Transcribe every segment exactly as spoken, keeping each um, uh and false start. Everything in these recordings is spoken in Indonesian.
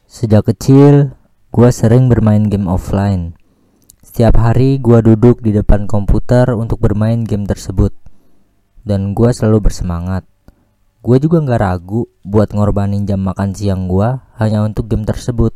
Sejak kecil, gue sering bermain game offline. Setiap hari gue duduk di depan komputer untuk bermain game tersebut. Dan gue selalu bersemangat. Gue juga gak ragu buat ngorbanin jam makan siang gue hanya untuk game tersebut.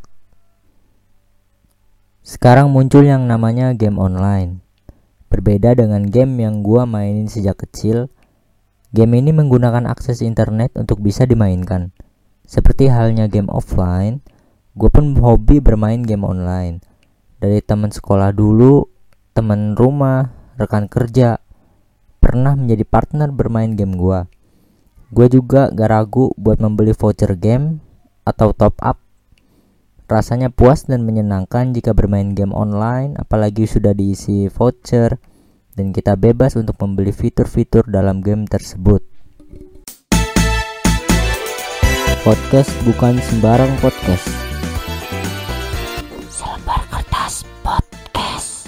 Sekarang muncul yang namanya game online. Berbeda dengan game yang gue mainin sejak kecil, game ini menggunakan akses internet untuk bisa dimainkan. Seperti halnya game offline, gue pun hobi bermain game online. Dari teman sekolah dulu, teman rumah, rekan kerja, pernah menjadi partner bermain game gue. Gue juga gak ragu buat membeli voucher game atau top up. Rasanya puas dan menyenangkan jika bermain game online, apalagi sudah diisi voucher dan kita bebas untuk membeli fitur-fitur dalam game tersebut. Podcast bukan sembarang podcast. Selembar kertas podcast.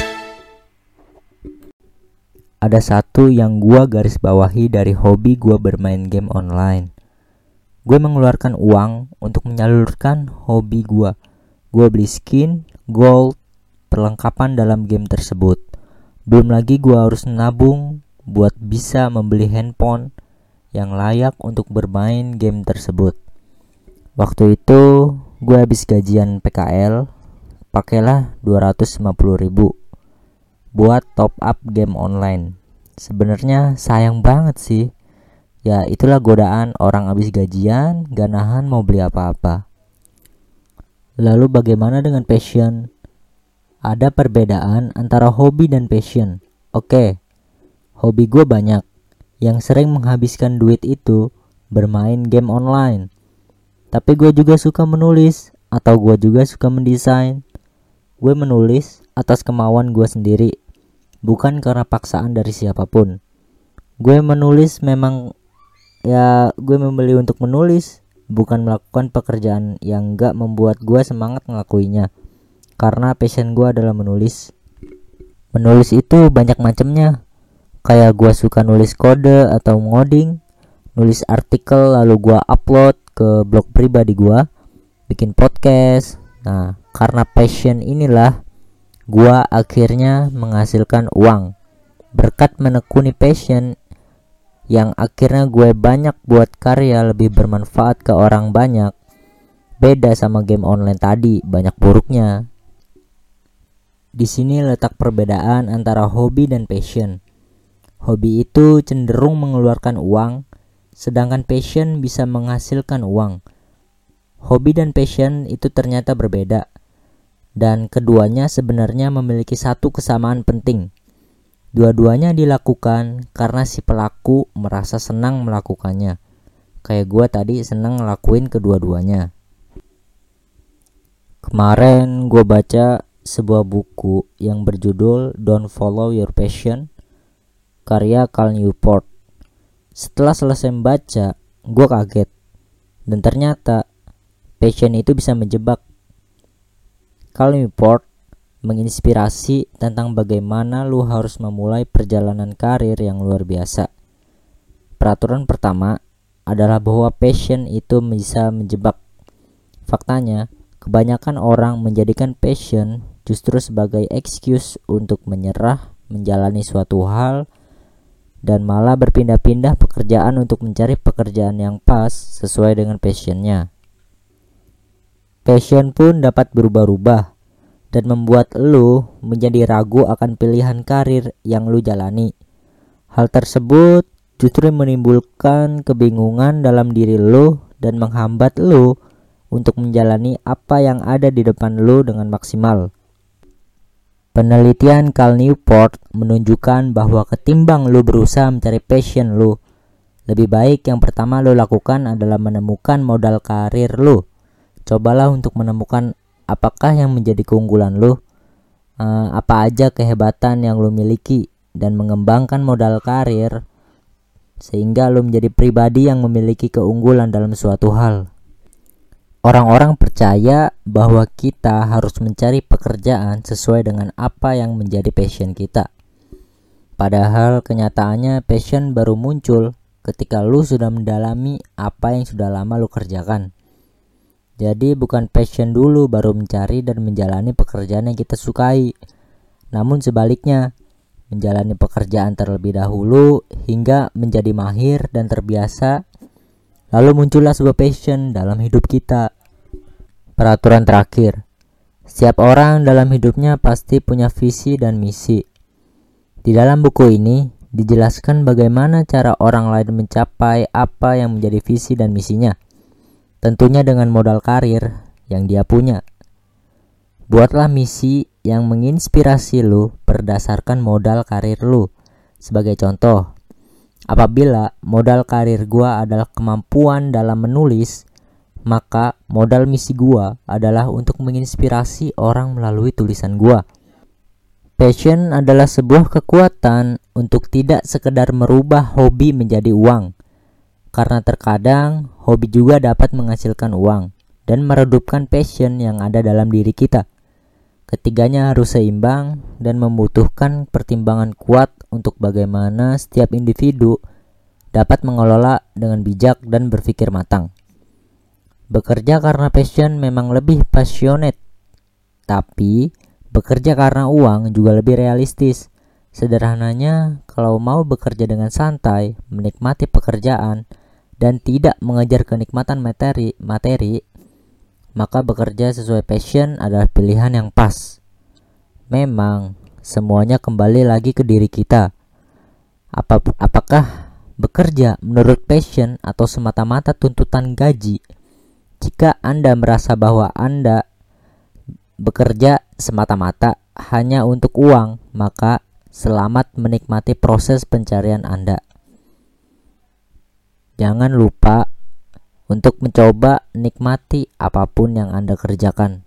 Ada satu yang gua garis bawahi dari hobi gua bermain game online. Gue mengeluarkan uang untuk menyalurkan hobi gue. Gue beli skin, gold, perlengkapan dalam game tersebut. Belum lagi gue harus nabung buat bisa membeli handphone yang layak untuk bermain game tersebut. Waktu itu gue habis gajian P K L, pakailah dua ratus lima puluh ribu buat top up game online. Sebenarnya sayang banget sih. Ya itulah godaan orang habis gajian, gak nahan mau beli apa-apa. Lalu bagaimana dengan passion? Ada perbedaan antara hobi dan passion. Oke, hobi gue banyak. Yang sering menghabiskan duit itu bermain game online. Tapi gue juga suka menulis, atau gue juga suka mendesain. Gue menulis atas kemauan gue sendiri, bukan karena paksaan dari siapapun. Gue menulis memang Ya gue membeli untuk menulis, bukan melakukan pekerjaan yang gak membuat gue semangat ngelakuinya. Karena passion gue adalah menulis. Menulis itu banyak macamnya. Kayak gue suka nulis kode atau ngoding, nulis artikel lalu gue upload ke blog pribadi gue, bikin podcast. Nah, karena passion inilah gue akhirnya menghasilkan uang. Berkat menekuni passion yang akhirnya gue banyak buat karya lebih bermanfaat ke orang banyak. Beda sama game online tadi, banyak buruknya. Di sini letak perbedaan antara hobi dan passion. Hobi itu cenderung mengeluarkan uang, sedangkan passion bisa menghasilkan uang. Hobi dan passion itu ternyata berbeda, dan keduanya sebenarnya memiliki satu kesamaan penting. Dua-duanya dilakukan karena si pelaku merasa senang melakukannya. Kayak gue tadi senang ngelakuin kedua-duanya. Kemarin gue baca sebuah buku yang berjudul Don't Follow Your Passion, karya Cal Newport. Setelah selesai membaca, gue kaget. Dan ternyata passion itu bisa menjebak. Cal Newport menginspirasi tentang bagaimana lu harus memulai perjalanan karir yang luar biasa. Peraturan pertama adalah bahwa passion itu bisa menjebak. Faktanya, kebanyakan orang menjadikan passion justru sebagai excuse untuk menyerah menjalani suatu hal dan malah berpindah-pindah pekerjaan untuk mencari pekerjaan yang pas sesuai dengan passionnya. Passion pun dapat berubah-ubah dan membuat lu menjadi ragu akan pilihan karir yang lu jalani. Hal tersebut justru menimbulkan kebingungan dalam diri lu dan menghambat lu untuk menjalani apa yang ada di depan lu dengan maksimal. Penelitian Cal Newport menunjukkan bahwa ketimbang lu berusaha mencari passion lu, lebih baik yang pertama lu lakukan adalah menemukan modal karir lu. Cobalah untuk menemukan apakah yang menjadi keunggulan lu, uh, apa aja kehebatan yang lu miliki, dan mengembangkan modal karir sehingga lu menjadi pribadi yang memiliki keunggulan dalam suatu hal. Orang-orang percaya bahwa kita harus mencari pekerjaan sesuai dengan apa yang menjadi passion kita. Padahal kenyataannya passion baru muncul ketika lu sudah mendalami apa yang sudah lama lu kerjakan. Jadi bukan passion dulu baru mencari dan menjalani pekerjaan yang kita sukai, namun sebaliknya, menjalani pekerjaan terlebih dahulu hingga menjadi mahir dan terbiasa, lalu muncullah sebuah passion dalam hidup kita. Peraturan terakhir, setiap orang dalam hidupnya pasti punya visi dan misi. Di dalam buku ini dijelaskan bagaimana cara orang lain mencapai apa yang menjadi visi dan misinya. Tentunya dengan modal karir yang dia punya. Buatlah misi yang menginspirasi lu berdasarkan modal karir lu. Sebagai contoh, apabila modal karir gua adalah kemampuan dalam menulis, maka modal misi gua adalah untuk menginspirasi orang melalui tulisan gua. Passion adalah sebuah kekuatan untuk tidak sekedar merubah hobi menjadi uang. Karena terkadang hobi juga dapat menghasilkan uang dan meredupkan passion yang ada dalam diri kita. Ketiganya harus seimbang dan membutuhkan pertimbangan kuat untuk bagaimana setiap individu dapat mengelola dengan bijak dan berpikir matang. Bekerja karena passion memang lebih passionate, tapi bekerja karena uang juga lebih realistis. Sederhananya, kalau mau bekerja dengan santai, menikmati pekerjaan, dan tidak mengejar kenikmatan materi, materi, maka bekerja sesuai passion adalah pilihan yang pas. Memang, semuanya kembali lagi ke diri kita. Apa, apakah bekerja menurut passion atau semata-mata tuntutan gaji? Jika Anda merasa bahwa Anda bekerja semata-mata hanya untuk uang, maka selamat menikmati proses pencarian Anda. Jangan lupa untuk mencoba nikmati apapun yang Anda kerjakan.